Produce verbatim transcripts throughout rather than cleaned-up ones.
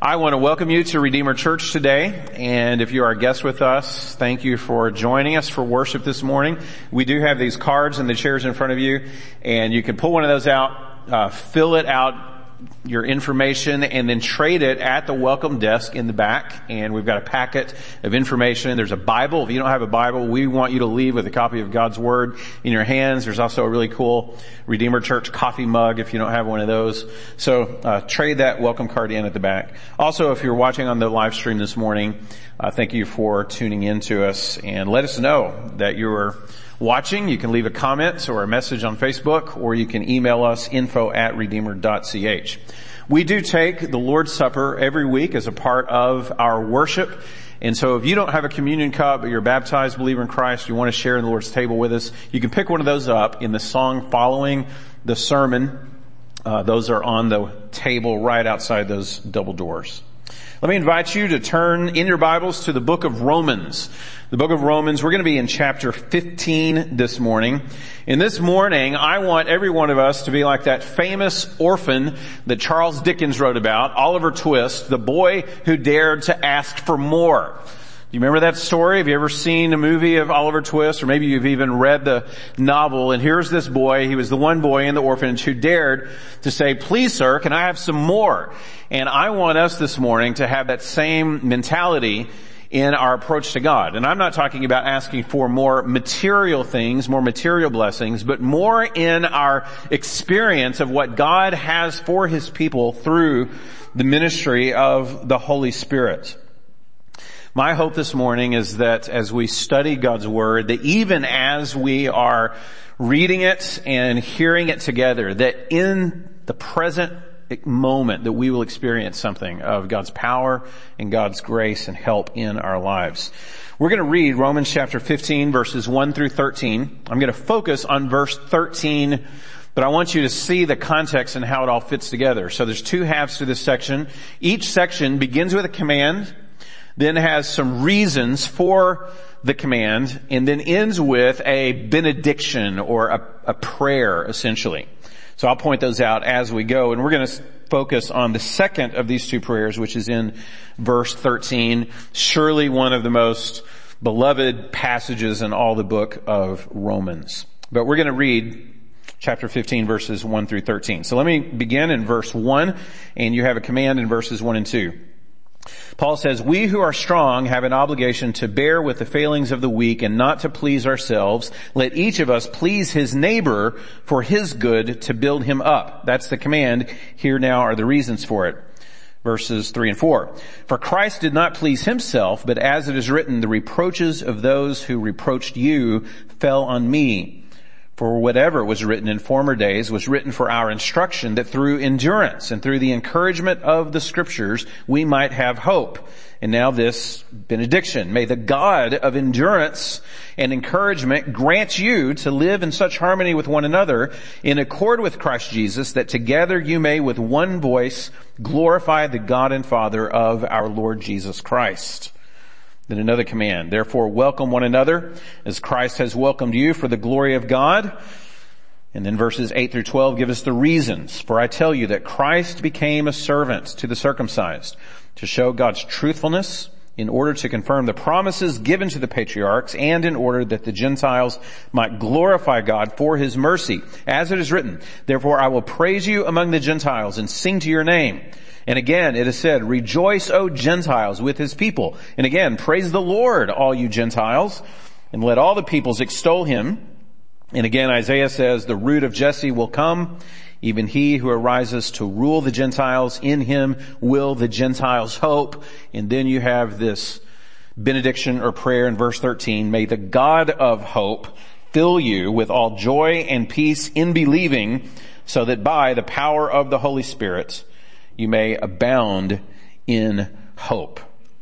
I want to welcome you to Redeemer Church today, and if you are a guest with us, thank you for joining us for worship this morning. We do have these cards and the chairs in front of you, and you can pull one of those out, uh, fill it out, your information, and then trade it at the welcome desk in the back. And we've got a packet of information. There's a Bible. If you don't have a Bible, we want you to leave with a copy of God's Word in your hands. There's also a really cool Redeemer Church coffee mug if you don't have one of those. So uh, trade that welcome card in at the back. Also, if you're watching on the live stream this morning, uh, thank you for tuning in to us, and let us know that you're watching. You can leave a comment or a message on Facebook, or you can email us info at redeemer dot c h. We do take the Lord's Supper every week as a part of our worship. And so if you don't have a communion cup, but you're a baptized believer in Christ, you want to share in the Lord's table with us, you can pick one of those up in the song following the sermon. Uh, those are on the table right outside those double doors. Let me invite you to turn in your Bibles to the book of Romans. The book of Romans, we're going to be in chapter fifteen this morning. And this morning, I want every one of us to be like that famous orphan that Charles Dickens wrote about, Oliver Twist, the boy who dared to ask for more. Do you remember that story? Have you ever seen a movie of Oliver Twist? Or maybe you've even read the novel. And here's this boy, he was the one boy in the orphanage who dared to say, "Please, sir, can I have some more?" And I want us this morning to have that same mentality in our approach to God. And I'm not talking about asking for more material things, more material blessings, but more in our experience of what God has for His people through the ministry of the Holy Spirit. My hope this morning is that as we study God's Word, that even as we are reading it and hearing it together, that in the present moment that we will experience something of God's power and God's grace and help in our lives. We're going to read Romans chapter fifteen, verses one through thirteen. I'm going to focus on verse thirteen, but I want you to see the context and how it all fits together. So there's two halves to this section. Each section begins with a command, then has some reasons for the command, and then ends with a benediction or a, a prayer, essentially. So I'll point those out as we go, and we're going to focus on the second of these two prayers, which is in verse thirteen, surely one of the most beloved passages in all the book of Romans. But we're going to read chapter fifteen, verses one through thirteen. So let me begin in verse one, and you have a command in verses one and two. Paul says, "We who are strong have an obligation to bear with the failings of the weak and not to please ourselves. Let each of us please his neighbor for his good, to build him up." That's the command. Here now are the reasons for it. Verses three and four. "For Christ did not please himself, but as it is written, the reproaches of those who reproached you fell on me. For whatever was written in former days was written for our instruction, that through endurance and through the encouragement of the Scriptures we might have hope. And now this benediction. May the God of endurance and encouragement grant you to live in such harmony with one another, in accord with Christ Jesus, that together you may with one voice glorify the God and Father of our Lord Jesus Christ." Then another command, "Therefore welcome one another as Christ has welcomed you for the glory of God." And then verses eight through twelve give us the reasons. "For I tell you that Christ became a servant to the circumcised, to show God's truthfulness, in order to confirm the promises given to the patriarchs, and in order that the Gentiles might glorify God for His mercy. As it is written, therefore I will praise you among the Gentiles and sing to your name. And again, it is said, rejoice, O Gentiles, with His people. And again, praise the Lord, all you Gentiles, and let all the peoples extol Him. And again, Isaiah says, the root of Jesse will come, even he who arises to rule the Gentiles. In him will the Gentiles hope." And then you have this benediction or prayer in verse thirteen. "May the God of hope fill you with all joy and peace in believing, so that by the power of the Holy Spirit you may abound in hope."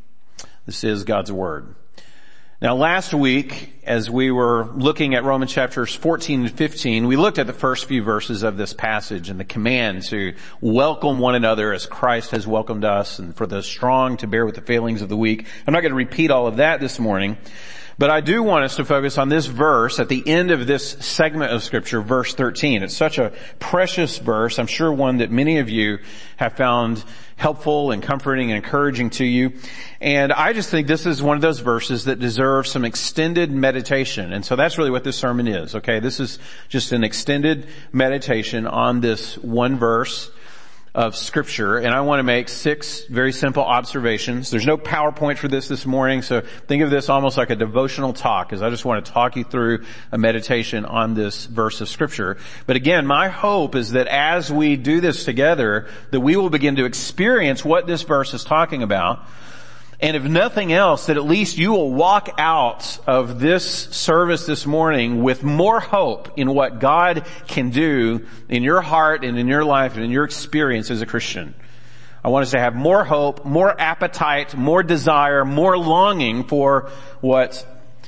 This is God's Word. Now last week, as we were looking at Romans chapters fourteen and fifteen, we looked at the first few verses of this passage and the command to welcome one another as Christ has welcomed us, and for the strong to bear with the failings of the weak. I'm not going to repeat all of that this morning, But I do want us to focus on this verse at the end of this segment of Scripture, verse thirteen. It's such a precious verse. I'm sure one that many of you have found helpful and comforting and encouraging to you. And I just think this is one of those verses that deserves some extended meditation. And so that's really what this sermon is, okay? This is just an extended meditation on this one verse of Scripture, and I want to make six very simple observations. There's no PowerPoint for this this morning, so think of this almost like a devotional talk, as I just want to talk you through a meditation on this verse of Scripture. But again, my hope is that as we do this together, that we will begin to experience what this verse is talking about. And if nothing else, that at least you will walk out of this service this morning with more hope in what God can do in your heart and in your life and in your experience as a Christian. I want us to have more hope, more appetite, more desire, more longing for what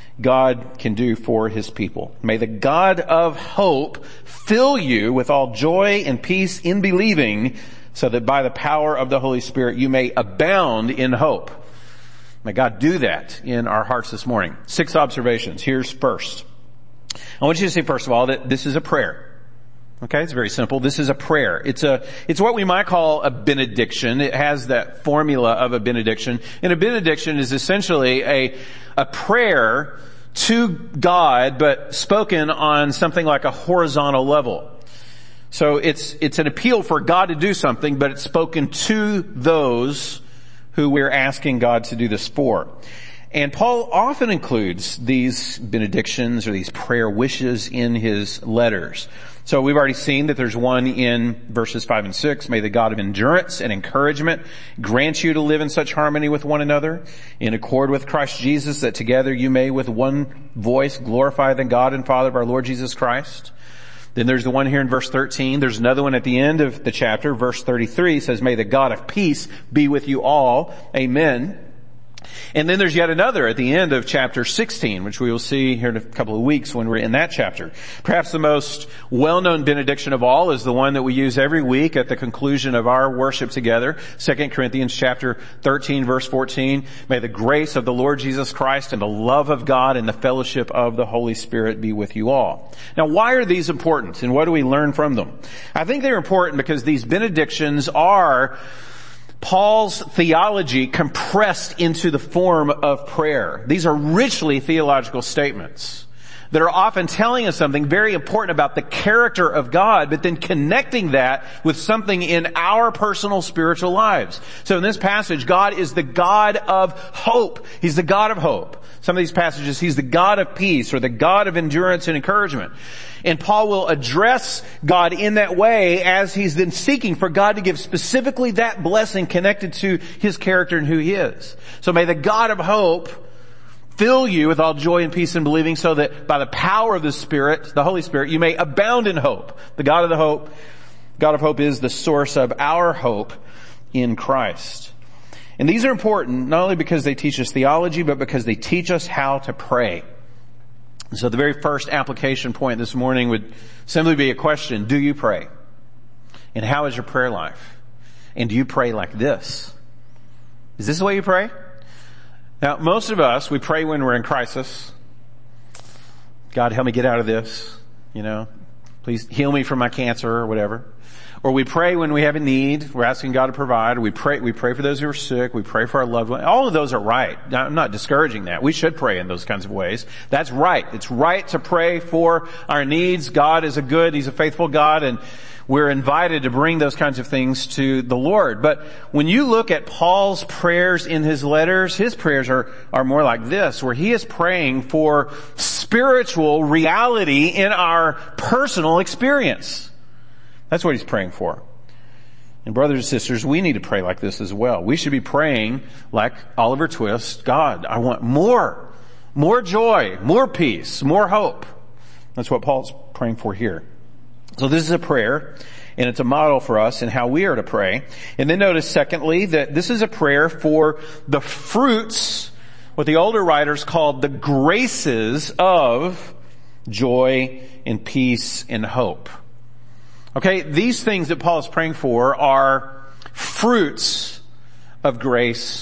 God can do for His people. May the God of hope fill you with all joy and peace in believing, so that by the power of the Holy Spirit you may abound in hope. May God do that in our hearts this morning. Six observations. Here's first. I want you to see, first of all, that this is a prayer. Okay, it's very simple. This is a prayer. It's a, it's what we might call a benediction. It has that formula of a benediction. And a benediction is essentially a, a prayer to God, but spoken on something like a horizontal level. So it's, it's an appeal for God to do something, but it's spoken to those who we're asking God to do this for. And Paul often includes these benedictions or these prayer wishes in his letters. So we've already seen that there's one in verses five and six. May the God of endurance and encouragement grant you to live in such harmony with one another, in accord with Christ Jesus, that together you may with one voice glorify the God and Father of our Lord Jesus Christ. Then there's the one here in verse thirteen. There's another one at the end of the chapter. Verse thirty-three says, may the God of peace be with you all. Amen. And then there's yet another at the end of chapter sixteen, which we will see here in a couple of weeks when we're in that chapter. Perhaps the most well-known benediction of all is the one that we use every week at the conclusion of our worship together. Second Corinthians chapter thirteen, verse fourteen. May the grace of the Lord Jesus Christ and the love of God and the fellowship of the Holy Spirit be with you all. Now, why are these important, and what do we learn from them? I think they're important because these benedictions are Paul's theology compressed into the form of prayer. These are richly theological statements that are often telling us something very important about the character of God, but then connecting that with something in our personal spiritual lives. So in this passage, God is the God of hope. He's the God of hope. Some of these passages, He's the God of peace or the God of endurance and encouragement. And Paul will address God in that way as he's then seeking for God to give specifically that blessing connected to His character and who He is. So may the God of hope fill you with all joy and peace in believing, so that by the power of the Spirit, the Holy Spirit, you may abound in hope. The God of the hope, God of hope is the source of our hope in Christ. And these are important not only because they teach us theology, but because they teach us how to pray. So the very first application point this morning would simply be a question: do you pray? And how is your prayer life? And do you pray like this? Is this the way you pray? Now, most of us, we pray when we're in crisis. God, help me get out of this. You know, please heal me from my cancer or whatever. Or we pray when we have a need. We're asking God to provide. Or we pray, we pray for those who are sick. We pray for our loved ones. All of those are right. I'm not discouraging that. We should pray in those kinds of ways. That's right. It's right to pray for our needs. God is a good, He's a faithful God, and we're invited to bring those kinds of things to the Lord. But when you look at Paul's prayers in his letters, his prayers are, are more like this, where he is praying for spiritual reality in our personal experience. That's what he's praying for. And brothers and sisters, we need to pray like this as well. We should be praying like Oliver Twist: God, I want more, more joy, more peace, more hope. That's what Paul's praying for here. So this is a prayer, and it's a model for us in how we are to pray. And then notice, secondly, that this is a prayer for the fruits, what the older writers called the graces of joy and peace and hope. Okay, these things that Paul is praying for are fruits of grace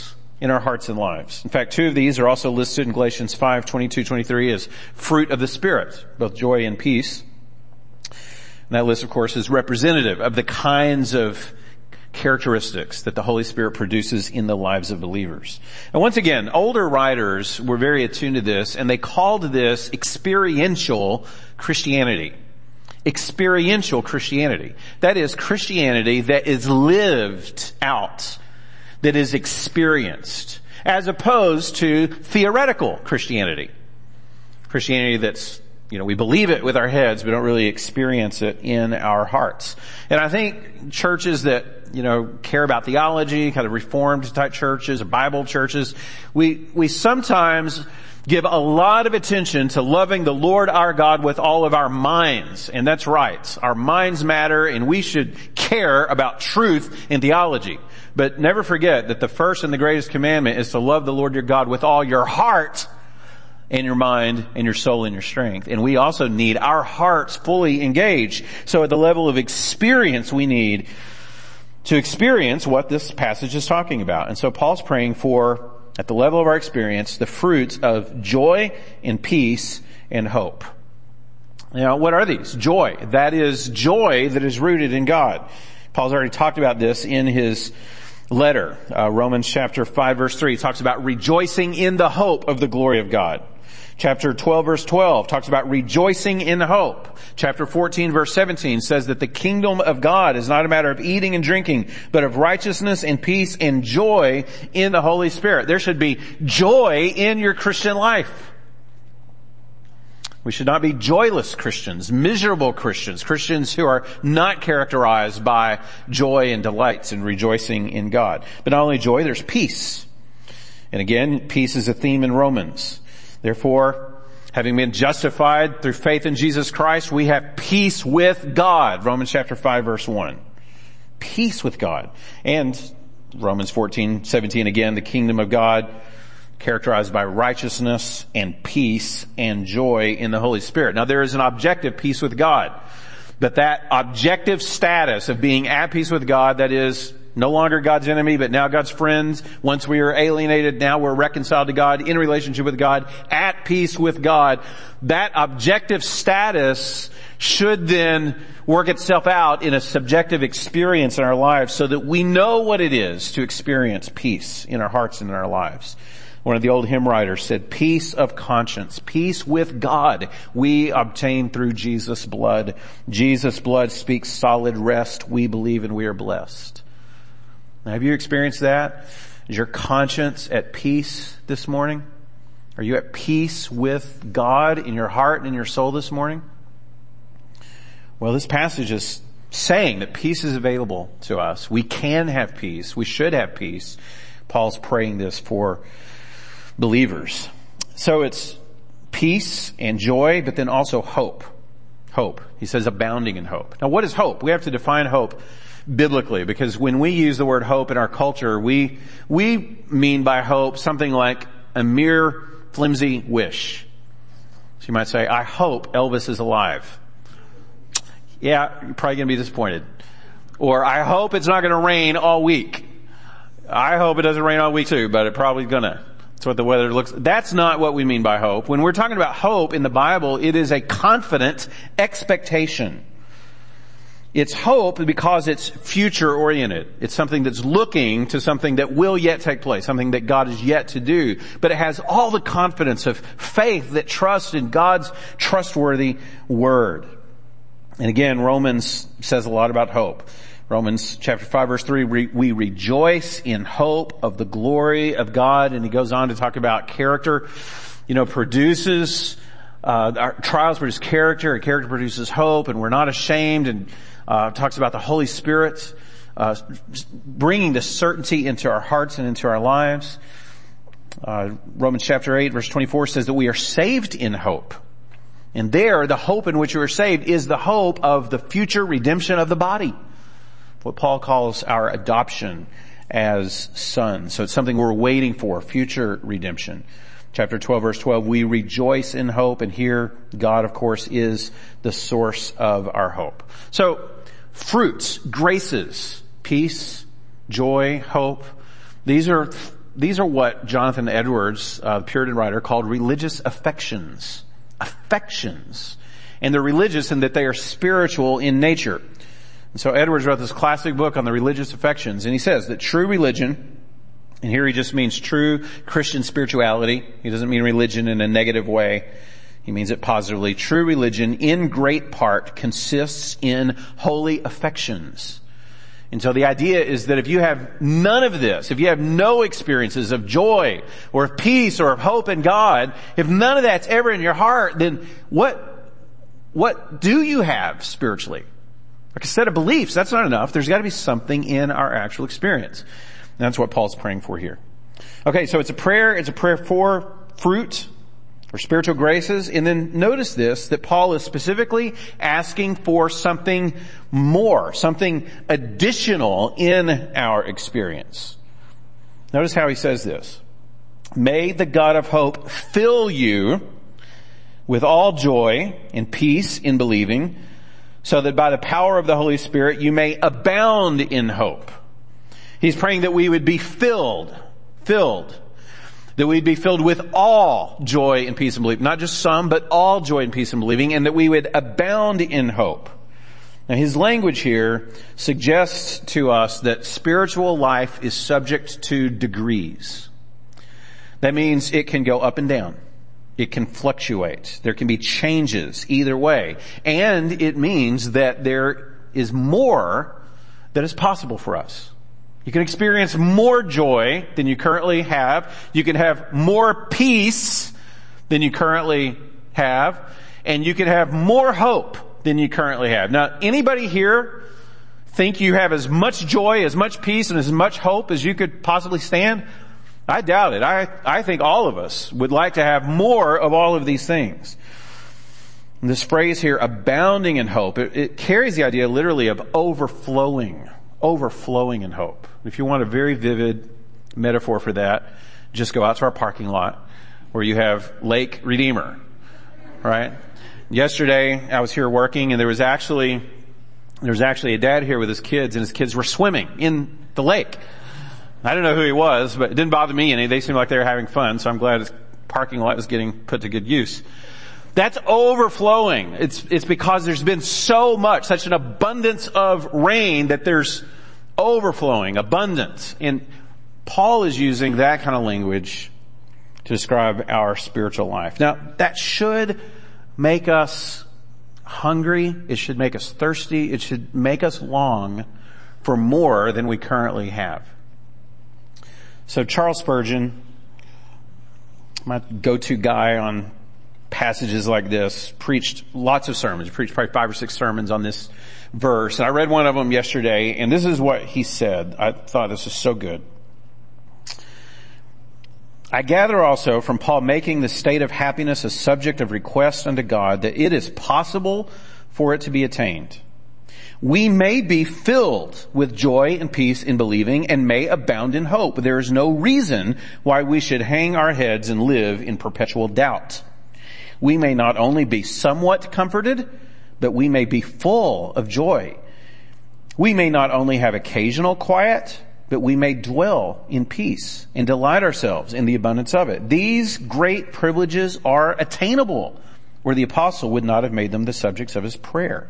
in our hearts and lives. In fact, two of these are also listed in Galatians five, twenty-two, twenty-three as fruit of the Spirit, both joy and peace. And that list, of course, is representative of the kinds of characteristics that the Holy Spirit produces in the lives of believers. And once again, older writers were very attuned to this, and they called this experiential Christianity. Experiential Christianity. That is Christianity that is lived out, that is experienced, as opposed to theoretical Christianity. Christianity that's, you know, we believe it with our heads, but don't really experience it in our hearts. And I think churches that, you know, care about theology, kind of Reformed type churches or Bible churches, we, we sometimes give a lot of attention to loving the Lord our God with all of our minds. And that's right. Our minds matter, and we should care about truth in theology. But never forget that the first and the greatest commandment is to love the Lord your God with all your heart and your mind and your soul and your strength. And we also need our hearts fully engaged. So at the level of experience, we need to experience what this passage is talking about. And so Paul's praying for, at the level of our experience, the fruits of joy and peace and hope. Now, what are these? Joy. That is joy that is rooted in God. Paul's already talked about this in his letter. Uh, Romans chapter five verse three talks about rejoicing in the hope of the glory of God. Chapter twelve verse twelve talks about rejoicing in hope. Chapter fourteen verse seventeen says that the kingdom of God is not a matter of eating and drinking, but of righteousness and peace and joy in the Holy Spirit. There should be joy in your Christian life. We should not be joyless Christians, miserable Christians, Christians who are not characterized by joy and delights and rejoicing in God. But not only joy, there's peace. And again, peace is a theme in Romans. Therefore, having been justified through faith in Jesus Christ, we have peace with God. Romans chapter five verse one. Peace with God. And Romans fourteen, seventeen again, the kingdom of God characterized by righteousness and peace and joy in the Holy Spirit. Now there is an objective peace with God. But that objective status of being at peace with God, that is no longer God's enemy, but now God's friends. Once we were alienated, now we're reconciled to God, in relationship with God, at peace with God. That objective status should then work itself out in a subjective experience in our lives so that we know what it is to experience peace in our hearts and in our lives. One of the old hymn writers said, peace of conscience, peace with God, we obtain through Jesus' blood. Jesus' blood speaks solid rest. We believe and we are blessed. Now, have you experienced that? Is your conscience at peace this morning? Are you at peace with God in your heart and in your soul this morning? Well, this passage is saying that peace is available to us. We can have peace. We should have peace. Paul's praying this for believers. So it's peace and joy, but then also hope. Hope. He says abounding in hope. Now, what is hope? We have to define hope biblically, because when we use the word hope in our culture, we we mean by hope something like a mere flimsy wish. So you might say, I hope Elvis is alive. Yeah, you're probably going to be disappointed. Or I hope it's not going to rain all week. I hope it doesn't rain all week too, but it probably gonna. That's what the weather looks. That's not what we mean by hope. When we're talking about hope in the Bible, it is a confident expectation. It's hope because it's future oriented. It's something that's looking to something that will yet take place, something that God is yet to do. But it has all the confidence of faith that trusts in God's trustworthy word. And again, Romans says a lot about hope. Romans chapter five verse three, we, we rejoice in hope of the glory of God. And he goes on to talk about character, you know, produces, uh, our trials produce character, and character produces hope, and we're not ashamed, and Uh, talks about the Holy Spirit, uh, bringing the certainty into our hearts and into our lives. Uh, Romans chapter eight verse twenty-four says that we are saved in hope. And there, the hope in which we are saved is the hope of the future redemption of the body. What Paul calls our adoption as sons. So it's something we're waiting for, future redemption. Chapter twelve verse twelve, we rejoice in hope, and here God, of course, is the source of our hope. So, fruits, graces, peace, joy, hope, these are these are what Jonathan Edwards, uh, the Puritan writer, called religious affections. Affections. And they're religious in that they are spiritual in nature. And so Edwards wrote this classic book on the religious affections, and he says that true religion, and here he just means true Christian spirituality. He doesn't mean religion in a negative way. He means it positively. True religion, in great part, consists in holy affections. And so the idea is that if you have none of this, if you have no experiences of joy or of peace or of hope in God, if none of that's ever in your heart, then what, what do you have spiritually? Like a set of beliefs, that's not enough. There's got to be something in our actual experience. And that's what Paul's praying for here. Okay, so it's a prayer, it's a prayer for fruit or spiritual graces. And then notice this, that Paul is specifically asking for something more, something additional in our experience. Notice how he says this. May the God of hope fill you with all joy and peace in believing, so that by the power of the Holy Spirit you may abound in hope. He's praying that we would be filled, filled, that we'd be filled with all joy and peace and believing. Not just some, but all joy and peace and believing, and that we would abound in hope. Now his language here suggests to us that spiritual life is subject to degrees. That means it can go up and down. It can fluctuate. There can be changes either way. And it means that there is more that is possible for us. You can experience more joy than you currently have. You can have more peace than you currently have. And you can have more hope than you currently have. Now, anybody here think you have as much joy, as much peace, and as much hope as you could possibly stand? I doubt it. I, I think all of us would like to have more of all of these things. And this phrase here, abounding in hope, it, it carries the idea literally of overflowing, overflowing in hope. If you want a very vivid metaphor for that, just go out to our parking lot where you have Lake Redeemer, right? Yesterday I was here working, and there was actually, there was actually a dad here with his kids, and his kids were swimming in the lake. I don't know who he was, but it didn't bother me any. They seemed like they were having fun, so I'm glad his parking lot was getting put to good use. That's overflowing. It's, it's because there's been so much, such an abundance of rain that there's overflowing, abundance. And Paul is using that kind of language to describe our spiritual life. Now, that should make us hungry. It should make us thirsty. It should make us long for more than we currently have. So Charles Spurgeon, my go-to guy on passages like this, preached lots of sermons. He preached probably five or six sermons on this verse. And I read one of them yesterday, and this is what he said. I thought this was so good. I gather also from Paul making the state of happiness a subject of request unto God that it is possible for it to be attained. We may be filled with joy and peace in believing and may abound in hope. There is no reason why we should hang our heads and live in perpetual doubt. We may not only be somewhat comforted, but we may be full of joy. We may not only have occasional quiet, but we may dwell in peace and delight ourselves in the abundance of it. These great privileges are attainable, where the apostle would not have made them the subjects of his prayer.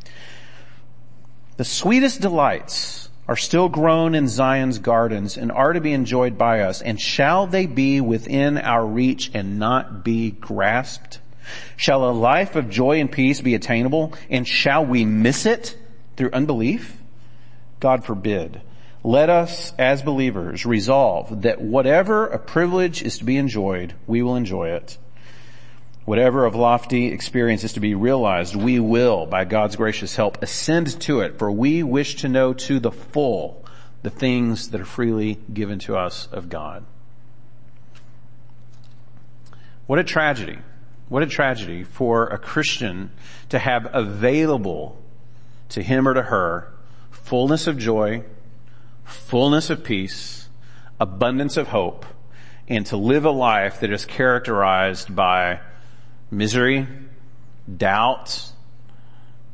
The sweetest delights are still grown in Zion's gardens and are to be enjoyed by us. And shall they be within our reach and not be grasped? Shall a life of joy and peace be attainable? And shall we miss it through unbelief? God forbid. Let us, as believers, resolve that whatever a privilege is to be enjoyed, we will enjoy it. Whatever of lofty experience is to be realized, we will, by God's gracious help, ascend to it, for we wish to know to the full the things that are freely given to us of God. What a tragedy. What a tragedy for a Christian to have available to him or to her fullness of joy, fullness of peace, abundance of hope, and to live a life that is characterized by misery, doubt,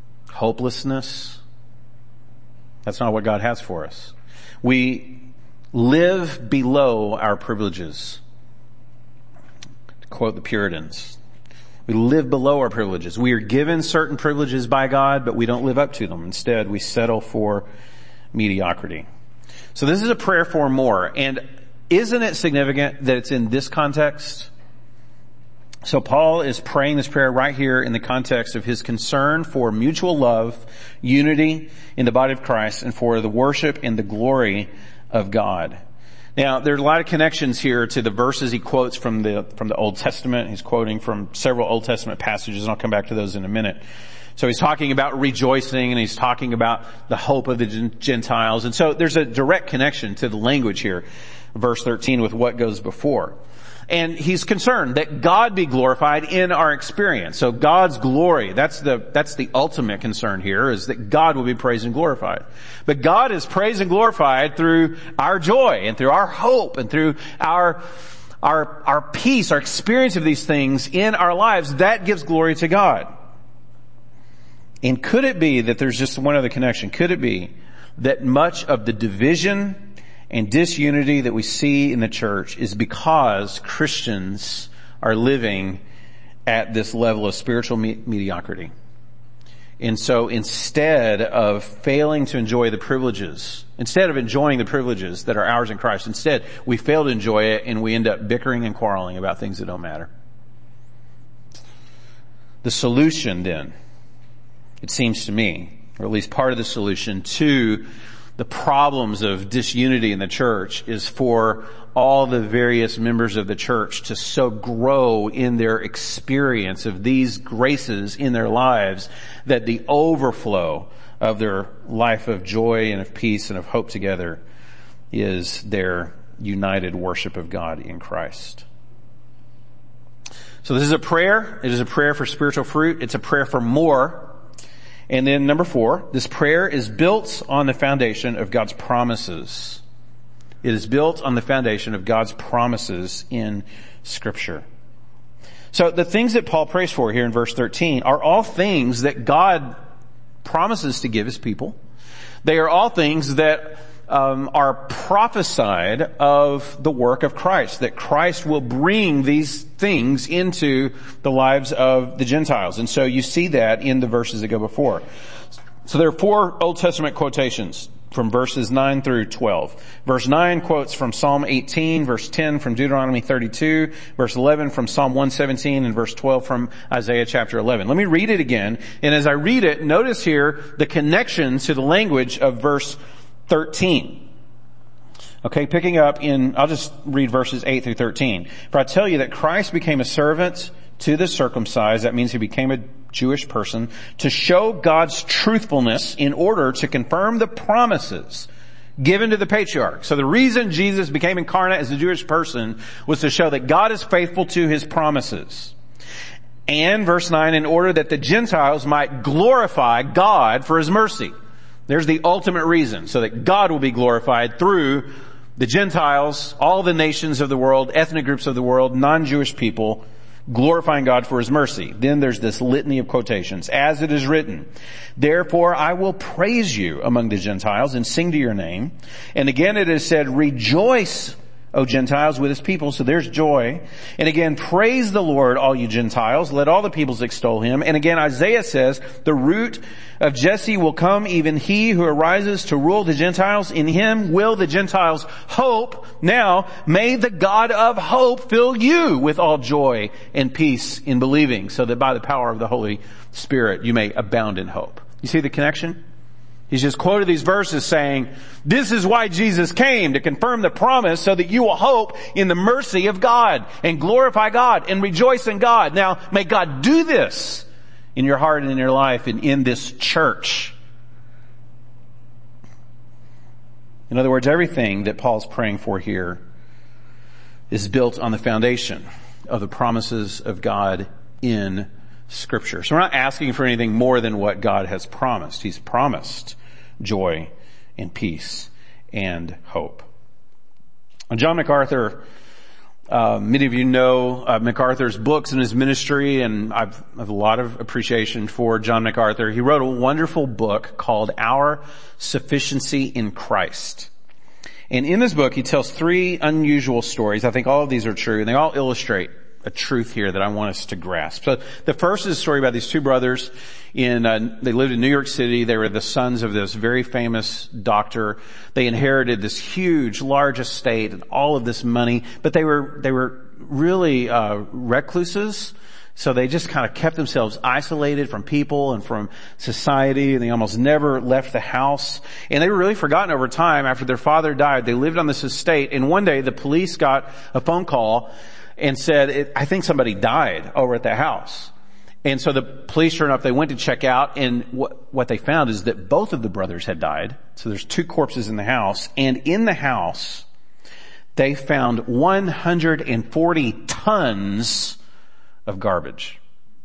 hopelessness. That's not what God has for us. We live below our privileges. To quote the Puritans, we live below our privileges. We are given certain privileges by God, but we don't live up to them. Instead, we settle for mediocrity. So this is a prayer for more. And isn't it significant that it's in this context? So Paul is praying this prayer right here in the context of his concern for mutual love, unity in the body of Christ, and for the worship and the glory of God. Now, there are a lot of connections here to the verses he quotes from the, from the Old Testament. He's quoting from several Old Testament passages, and I'll come back to those in a minute. So he's talking about rejoicing, and he's talking about the hope of the Gentiles. And so there's a direct connection to the language here, verse thirteen, with what goes before. And he's concerned that God be glorified in our experience. So God's glory, that's the, that's the ultimate concern here, is that God will be praised and glorified. But God is praised and glorified through our joy and through our hope and through our, our, our peace, our experience of these things in our lives. That gives glory to God. And could it be that there's just one other connection? Could it be that much of the division and disunity that we see in the church is because Christians are living at this level of spiritual me- mediocrity? And so instead of failing to enjoy the privileges, instead of enjoying the privileges that are ours in Christ, instead we fail to enjoy it and we end up bickering and quarreling about things that don't matter. The solution then, it seems to me, or at least part of the solution to the problems of disunity in the church, is for all the various members of the church to so grow in their experience of these graces in their lives that the overflow of their life of joy and of peace and of hope together is their united worship of God in Christ. So this is a prayer. It is a prayer for spiritual fruit. It's a prayer for more. And then number four, this prayer is built on the foundation of God's promises. It is built on the foundation of God's promises in Scripture. So the things that Paul prays for here in verse thirteen are all things that God promises to give His people. They are all things that um, are prophesied of the work of Christ, that Christ will bring these things into the lives of the Gentiles. And so you see that in the verses that go before. So there are four Old Testament quotations from verses nine through twelve. Verse nine quotes from Psalm eighteen, verse ten from Deuteronomy thirty-two, verse eleven from Psalm one seventeen, and verse twelve from Isaiah chapter eleven. Let me read it again. And as I read it, notice here the connection to the language of verse thirteen. Okay, picking up in, I'll just read verses eight through thirteen. For I tell you that Christ became a servant to the circumcised, that means he became a Jewish person, to show God's truthfulness in order to confirm the promises given to the patriarchs. So the reason Jesus became incarnate as a Jewish person was to show that God is faithful to His promises. And verse nine, in order that the Gentiles might glorify God for His mercy. There's the ultimate reason, so that God will be glorified through the Gentiles, all the nations of the world, ethnic groups of the world, non-Jewish people, glorifying God for His mercy. Then there's this litany of quotations. As it is written, therefore I will praise you among the Gentiles and sing to your name. And again it is said, rejoice, O Gentiles, with His people. So there's joy. And again, praise the Lord, all you Gentiles. Let all the peoples extol Him. And again, Isaiah says, the root of Jesse will come, even he who arises to rule the Gentiles. In Him will the Gentiles hope. Now, may the God of hope fill you with all joy and peace in believing, so that by the power of the Holy Spirit you may abound in hope. You see the connection? He's just quoted these verses saying, this is why Jesus came, to confirm the promise so that you will hope in the mercy of God and glorify God and rejoice in God. Now, may God do this in your heart and in your life and in this church. In other words, everything that Paul's praying for here is built on the foundation of the promises of God in Scripture. So we're not asking for anything more than what God has promised. He's promised joy and peace and hope. John MacArthur, uh, many of you know uh, MacArthur's books and his ministry, and I've, I have a lot of appreciation for John MacArthur. He wrote a wonderful book called Our Sufficiency in Christ. And in this book, he tells three unusual stories. I think all of these are true, and they all illustrate a truth here that I want us to grasp. So the first is a story about these two brothers in, uh, they lived in New York City. They were the sons of this very famous doctor. They inherited this huge, large estate and all of this money, but they were, they were really, uh, recluses. So they just kind of kept themselves isolated from people and from society, and they almost never left the house. And they were really forgotten over time. After their father died, they lived on this estate, and one day the police got a phone call and said, I think somebody died over at the house. And so the police, sure enough, they went to check out, and what, what they found is that both of the brothers had died. So there's two corpses in the house, and in the house, they found one hundred forty tons of garbage.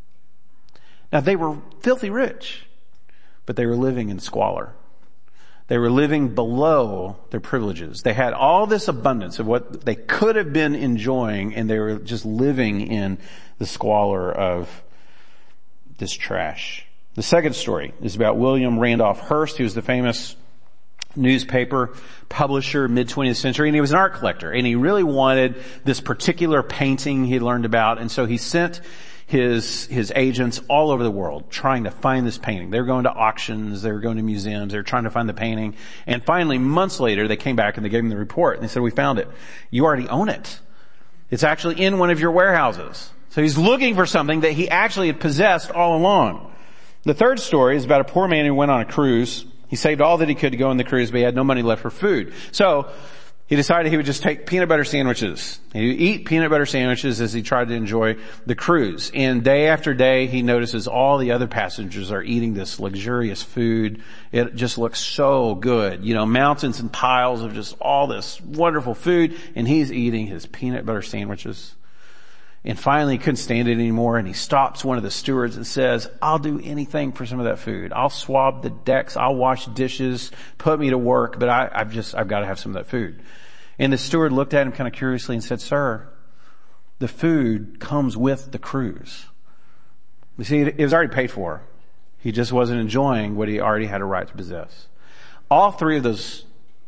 Now, they were filthy rich, but they were living in squalor. They were living below their privileges. They had all this abundance of what they could have been enjoying, and they were just living in the squalor of this trash. The second story is about William Randolph Hearst, who was the famous newspaper publisher mid-twentieth century, and he was an art collector, and he really wanted this particular painting he learned about, and so he sent his his agents all over the world trying to find this painting. They were going to auctions, they were going to museums, they were trying to find the painting, and finally, months later, they came back and they gave him the report, and they said, we found it. You already own it. It's actually in one of your warehouses. So he's looking for something that he actually had possessed all along. The third story is about a poor man who went on a cruise. He saved all that he could to go on the cruise, but he had no money left for food. So he decided he would just take peanut butter sandwiches. He would eat peanut butter sandwiches as he tried to enjoy the cruise. And day after day, he notices all the other passengers are eating this luxurious food. It just looks so good. You know, mountains and piles of just all this wonderful food. And he's eating his peanut butter sandwiches. And finally, he couldn't stand it anymore, and he stops one of the stewards and says, I'll do anything for some of that food. I'll swab the decks, I'll wash dishes, put me to work, but I, I've just, I've got to have some of that food. And the steward looked at him kind of curiously and said, sir, the food comes with the cruise. You see, it was already paid for. He just wasn't enjoying what he already had a right to possess. All three of those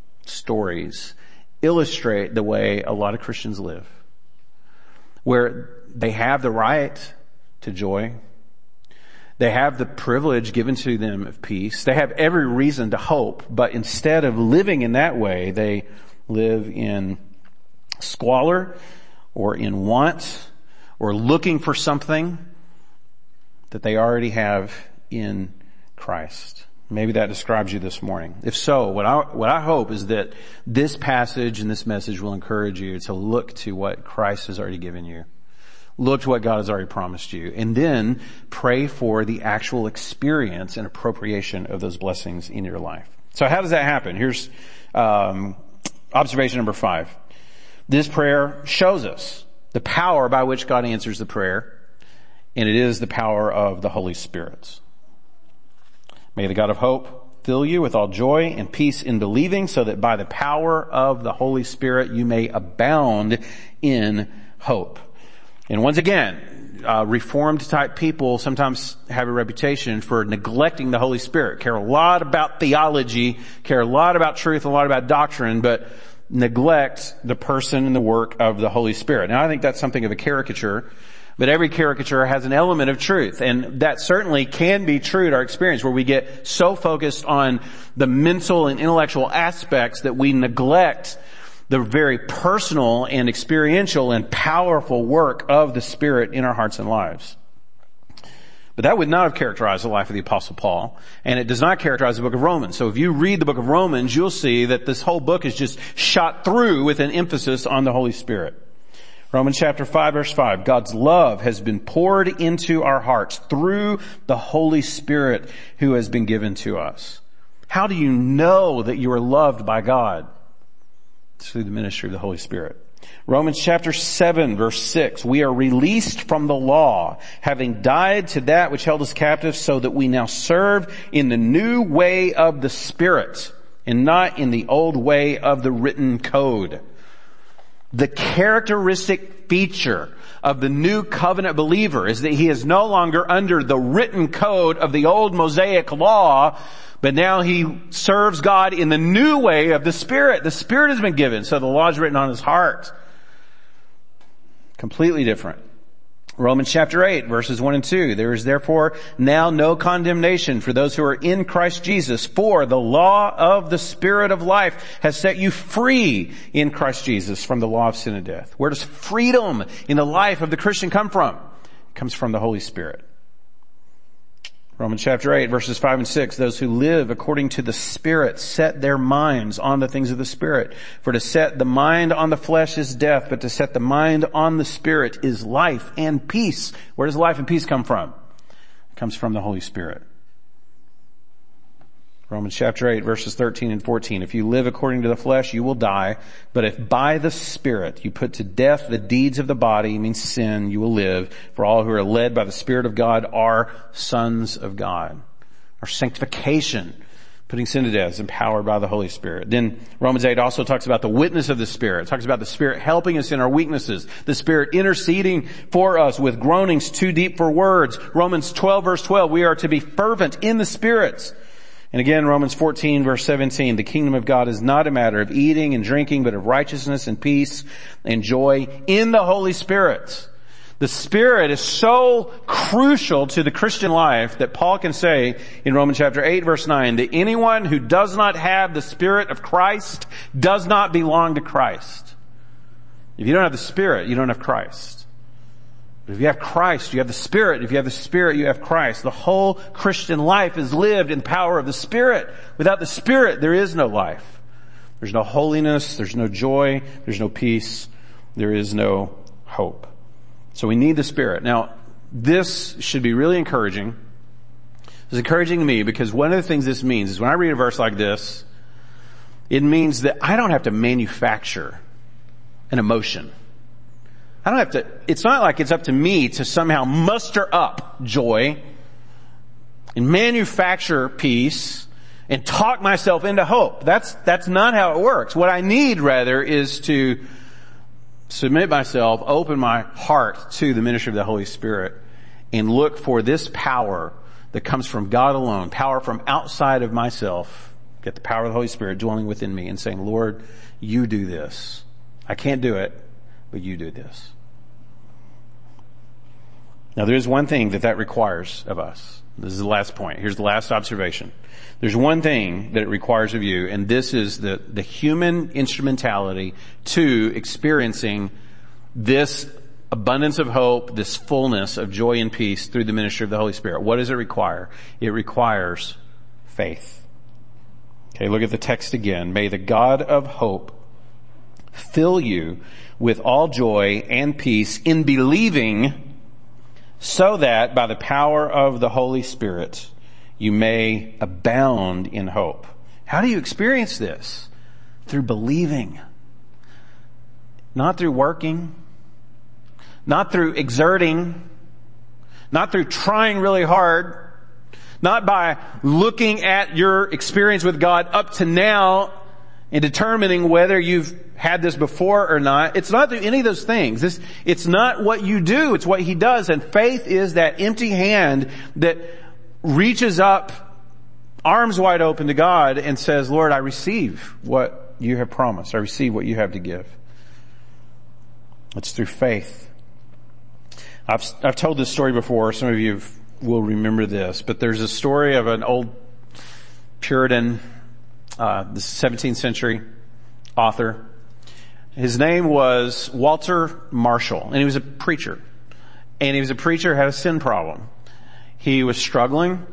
stories illustrate the way a lot of Christians live, where they have the right to joy. They have the privilege given to them of peace. They have every reason to hope, but instead of living in that way, they live in squalor or in want or looking for something that they already have in Christ. Maybe that describes you this morning. If so, what I, what I hope is that this passage and this message will encourage you to look to what Christ has already given you. Look to what God has already promised you. And then pray for the actual experience and appropriation of those blessings in your life. So how does that happen? Here's um, observation number five. This prayer shows us the power by which God answers the prayer, and it is the power of the Holy Spirit. May the God of hope fill you with all joy and peace in believing, so that by the power of the Holy Spirit you may abound in hope. And once again, uh, Reformed type people sometimes have a reputation for neglecting the Holy Spirit, care a lot about theology, care a lot about truth, a lot about doctrine, but neglect the person and the work of the Holy Spirit. Now, I think that's something of a caricature. But every caricature has an element of truth, and that certainly can be true to our experience, where we get so focused on the mental and intellectual aspects that we neglect the very personal and experiential and powerful work of the Spirit in our hearts and lives. But that would not have characterized the life of the Apostle Paul, and it does not characterize the book of Romans. So if you read the book of Romans, you'll see that this whole book is just shot through with an emphasis on the Holy Spirit. Romans chapter five, verse five, God's love has been poured into our hearts through the Holy Spirit who has been given to us. How do you know that you are loved by God? It's through the ministry of the Holy Spirit. Romans chapter seven, verse six, we are released from the law, having died to that which held us captive, so that we now serve in the new way of the Spirit and not in the old way of the written code. The characteristic feature of the new covenant believer is that he is no longer under the written code of the old Mosaic law, But now he serves God in the new way of the Spirit. The Spirit has been given, so the law is written on his heart. Completely different. Romans chapter eight, verses one and two. There is therefore now no condemnation for those who are in Christ Jesus, for the law of the Spirit of life has set you free in Christ Jesus from the law of sin and death. Where does freedom in the life of the Christian come from? It comes from the Holy Spirit. Romans chapter eight, verses five and six. Those who live according to the Spirit set their minds on the things of the Spirit. For to set the mind on the flesh is death, but to set the mind on the Spirit is life and peace. Where does life and peace come from? It comes from the Holy Spirit. Romans chapter eight, verses thirteen and fourteen. If you live according to the flesh, you will die. But if by the Spirit you put to death the deeds of the body, means sin, you will live. For all who are led by the Spirit of God are sons of God. Our sanctification, putting sin to death, is empowered by the Holy Spirit. Then Romans eight also talks about the witness of the Spirit. It talks about the Spirit helping us in our weaknesses. The Spirit interceding for us with groanings too deep for words. Romans twelve, verse twelve, we are to be fervent in the spirits. And again, Romans fourteen, verse seventeen, the kingdom of God is not a matter of eating and drinking, but of righteousness and peace and joy in the Holy Spirit. The Spirit is so crucial to the Christian life that Paul can say in Romans chapter eight, verse nine, that anyone who does not have the Spirit of Christ does not belong to Christ. If you don't have the Spirit, you don't have Christ. But if you have Christ, you have the Spirit. If you have the Spirit, you have Christ. The whole Christian life is lived in the power of the Spirit. Without the Spirit, there is no life. There's no holiness. There's no joy. There's no peace. There is no hope. So we need the Spirit. Now, this should be really encouraging. It's encouraging to me because one of the things this means is when I read a verse like this, it means that I don't have to manufacture an emotion. I don't have to, it's not like it's up to me to somehow muster up joy and manufacture peace and talk myself into hope. That's, that's not how it works. What I need rather is to submit myself, open my heart to the ministry of the Holy Spirit and look for this power that comes from God alone, power from outside of myself, get the power of the Holy Spirit dwelling within me and saying, Lord, you do this. I can't do it, but you do this. Now there is one thing that that requires of us. This is the last point. Here's the last observation. There's one thing that it requires of you, and this is the, the human instrumentality to experiencing this abundance of hope, this fullness of joy and peace through the ministry of the Holy Spirit. What does it require? It requires faith. Okay, look at the text again. May the God of hope fill you with all joy and peace in believing, so that by the power of the Holy Spirit you may abound in hope. How do you experience this? Through believing. Not through working. Not through exerting. Not through trying really hard. Not by looking at your experience with God up to now and determining whether you've had this before or not. It's not through any of those things. This, it's not what you do, it's what He does. And faith is that empty hand that reaches up, arms wide open to God and says, Lord, I receive what you have promised. I receive what you have to give. It's through faith. I've, I've told this story before. Some of you will remember this, but there's a story of an old Puritan, uh, the seventeenth century author. His name was Walter Marshall, and he was a preacher. And he was a preacher who had a sin problem. He was struggling.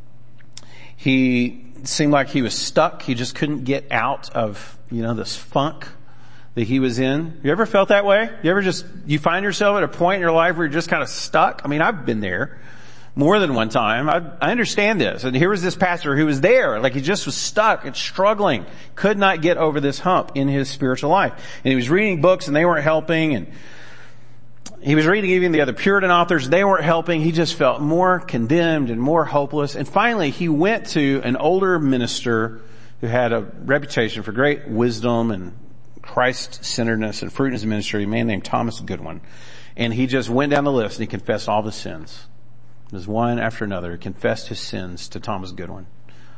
He seemed like he was stuck. He just couldn't get out of, you know, this funk that he was in. You ever felt that way? You ever just, you find yourself at a point in your life where you're just kind of stuck? I mean, I've been there more than one time. I, I understand this. And here was this pastor who was there, like he just was stuck and struggling, could not get over this hump in his spiritual life. And he was reading books and they weren't helping, and he was reading even the other Puritan authors, they weren't helping. He just felt more condemned and more hopeless. And finally he went to an older minister who had a reputation for great wisdom and Christ-centeredness and fruit in his ministry, a man named Thomas Goodwin. And he just went down the list and he confessed all the sins. As one after another, he confessed his sins to Thomas Goodwin.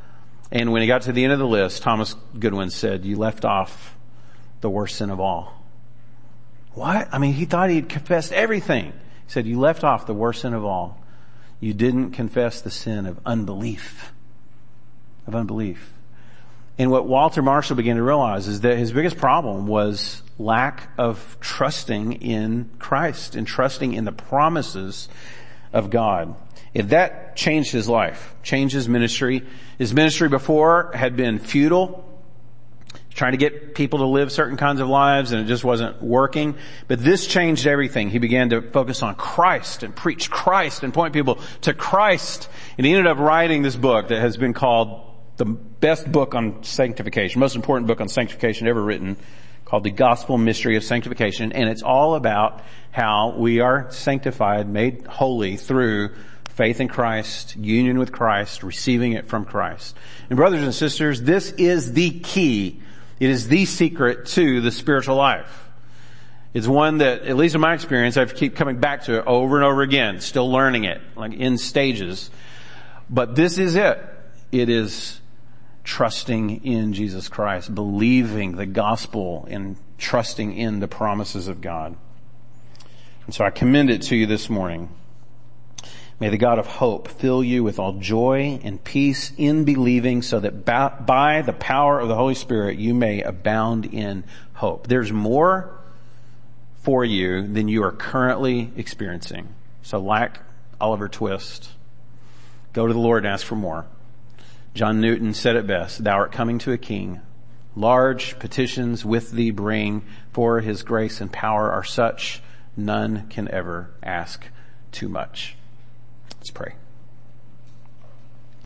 And when he got to the end of the list, Thomas Goodwin said, you left off the worst sin of all. What? I mean, he thought he'd confessed everything. He said, you left off the worst sin of all. You didn't confess the sin of unbelief. Of unbelief. And what Walter Marshall began to realize is that his biggest problem was lack of trusting in Christ and trusting in the promises of God. And that changed his life, changed his ministry. His ministry before had been futile, trying to get people to live certain kinds of lives, and it just wasn't working. But this changed everything. He began to focus on Christ and preach Christ and point people to Christ. And he ended up writing this book that has been called the best book on sanctification, most important book on sanctification ever written, called The Gospel Mystery of Sanctification. And it's all about how we are sanctified, made holy through faith in Christ, union with Christ, receiving it from Christ. And brothers and sisters, this is the key. It is the secret to the spiritual life. It's one that, at least in my experience, I keep coming back to it over and over again, still learning it, like in stages. But this is it. It is trusting in Jesus Christ, believing the gospel and trusting in the promises of God. And so I commend it to you this morning. May the God of hope fill you with all joy and peace in believing, so that by the power of the Holy Spirit you may abound in hope. There's more for you than you are currently experiencing. So like Oliver Twist, go to the Lord and ask for more. John Newton said it best, thou art coming to a king. Large petitions with thee bring, for his grace and power are such, none can ever ask too much. Let's pray.